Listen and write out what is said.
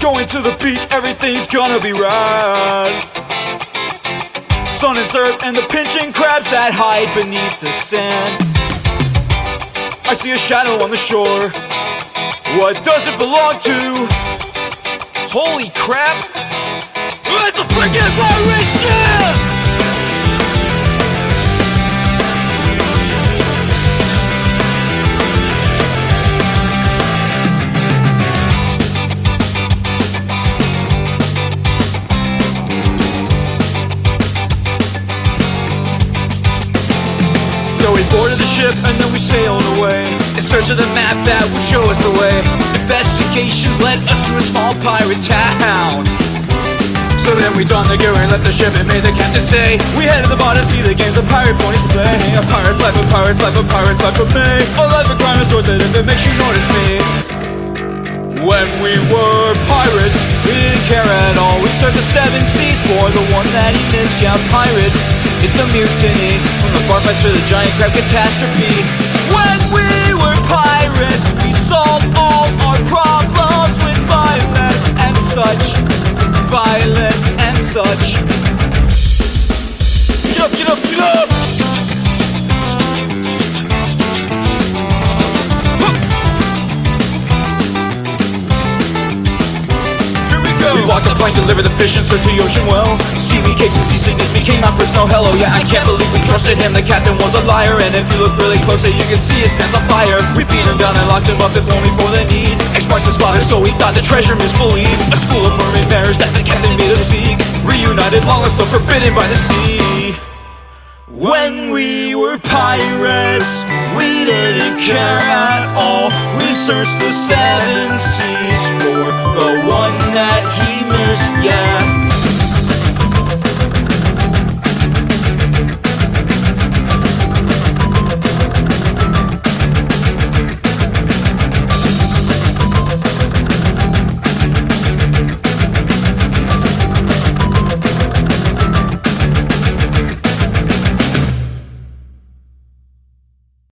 Going to the beach, everything's gonna be rad. Sun and surf and the pinching crabs that hide beneath the sand. I see a shadow on the shore. What does it belong to? Holy crap! It's a freaking pirate ship! So we boarded the ship and then we sailed away in search of the map that would show us the way. Investigations led us to a small pirate town. So then we donned the gear and left the ship and made the captain say, we headed to the bar to see the games the pirate ponies play. A pirate's life, a pirate's life, a pirate's life for me. A life of crime is worth it if it makes you notice me. When we were pirates, we didn't care at all. We searched the 7 seas for the one that he missed. Yeah, pirates, it's a mutiny. From the bar fights to the giant crab catastrophe. When we were pirates, we solved all our problems with violence and such. Violence and such. Get up, get up, get up! We walked the plank, delivered the fish and searched the ocean well. Seaweed cakes and seasickness became our personal hello. Yeah, I can't believe we trusted him, the captain was a liar. And if you look really close, you can see his pants on fire. We beat him down and locked him up if only for the need. X-marks the spot, so we thought the treasure misbelieved. A school of mermaid mariners that the captain made us seek. Reunited, long lost, so forbidden by the sea. When we were pirates, we didn't care at all. We searched the 7 seas for the one that he missed, yeah.